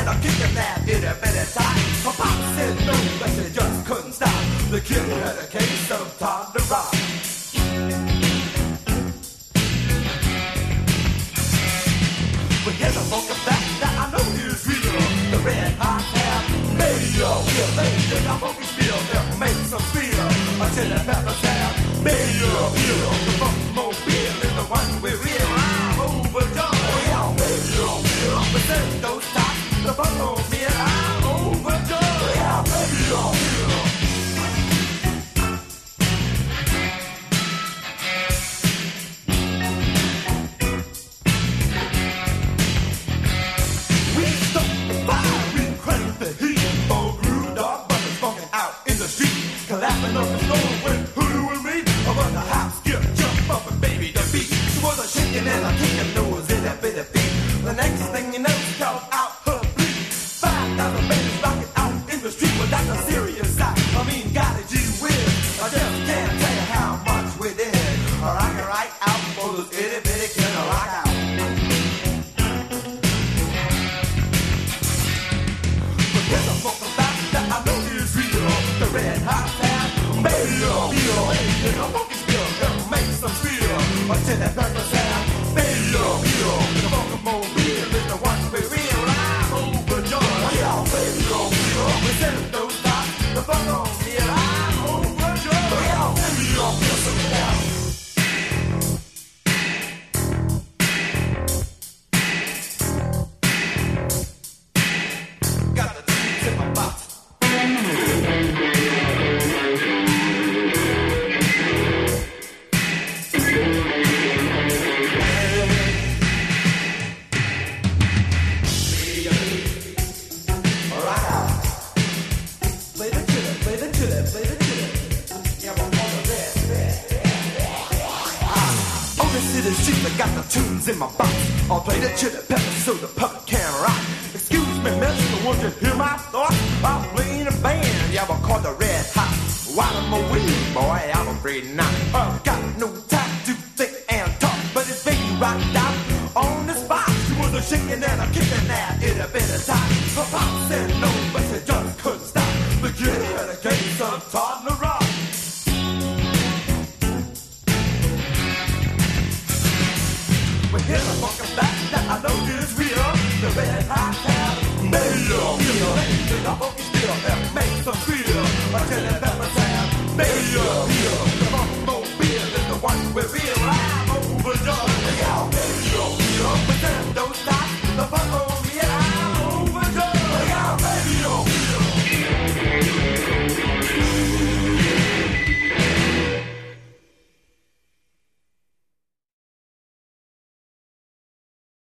and I'm kicking that itty bitty time. My pop said no, but they just couldn't stop. The kid had a case of Todd the Rock. But here's a funk effect that I know is real. The red hot hair, radio, yeah, baby, I'm funky still, that makes them feel. A chili pepper sound, radio, feel. The funk mobile is the one we real. I'm overjoyed. Oh yeah, radio, feel. Present those tops, the funk mobile, I'm overjoyed. Oh yeah, radio, feel. Laughing on the floor when who and me about the house, get jump up and baby the beat. She was a shaking and a kicking nose in that bitty beat. The next thing you know, she called out her bleed. 5,000 babies rocking out in the street. Well, that's a serious sight. I mean, golly gee whiz, I just can't tell you how much we did. Rockin' right out for those itty bitty kids to rock out. But there's a funk about that I know is real. The red hot feel, feel, I'm funky still, that makes them feel. I said that pepper sound, feel, the funky mobile is the one we real. I'm overjoyed. Yeah, feel, we send those tops, the funk on me, I'm overjoyed. Yeah, feel so down. Got the tunes in my box. The streets, I got the tunes in my box. I'll play the chili pepper so the puppet can rock. Excuse me, mister, won't you hear my thoughts? I'm playing a band, yeah, I call the Red Hot. While I'm a weed boy, I'm afraid not. I've got no time to think and talk, but it's baby rocked out on the spot. She was a shaking and a kicking that itty bitty time. Her pop said no, but she just couldn't stop. The kid had a case of Todd the Rock. But here's a fucking fact that I know is real. The red hot town, mayo, feel. I'm funky still, that makes them feel. I tell you